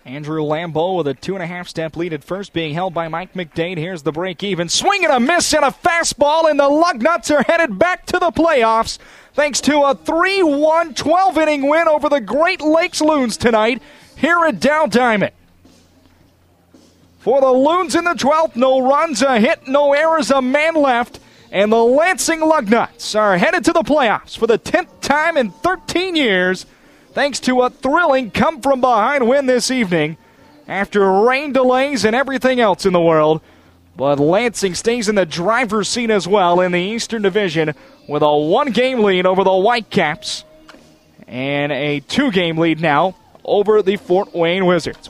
Andrew Lambeau with a 2.5-step lead at first, being held by Mike McDade. Here's the break even. Swing and a miss and a fastball, and the Lugnuts are headed back to the playoffs thanks to a 3-1 12-inning win over the Great Lakes Loons tonight here at Dow Diamond. For the Loons in the 12th, no runs, a hit, no errors, a man left, and the Lansing Lugnuts are headed to the playoffs for the 10th time in 13 years thanks to a thrilling come-from-behind win this evening after rain delays and everything else in the world. But Lansing stays in the driver's seat as well in the Eastern Division with a 1-game lead over the Whitecaps and a 2-game lead now over the Fort Wayne Wizards.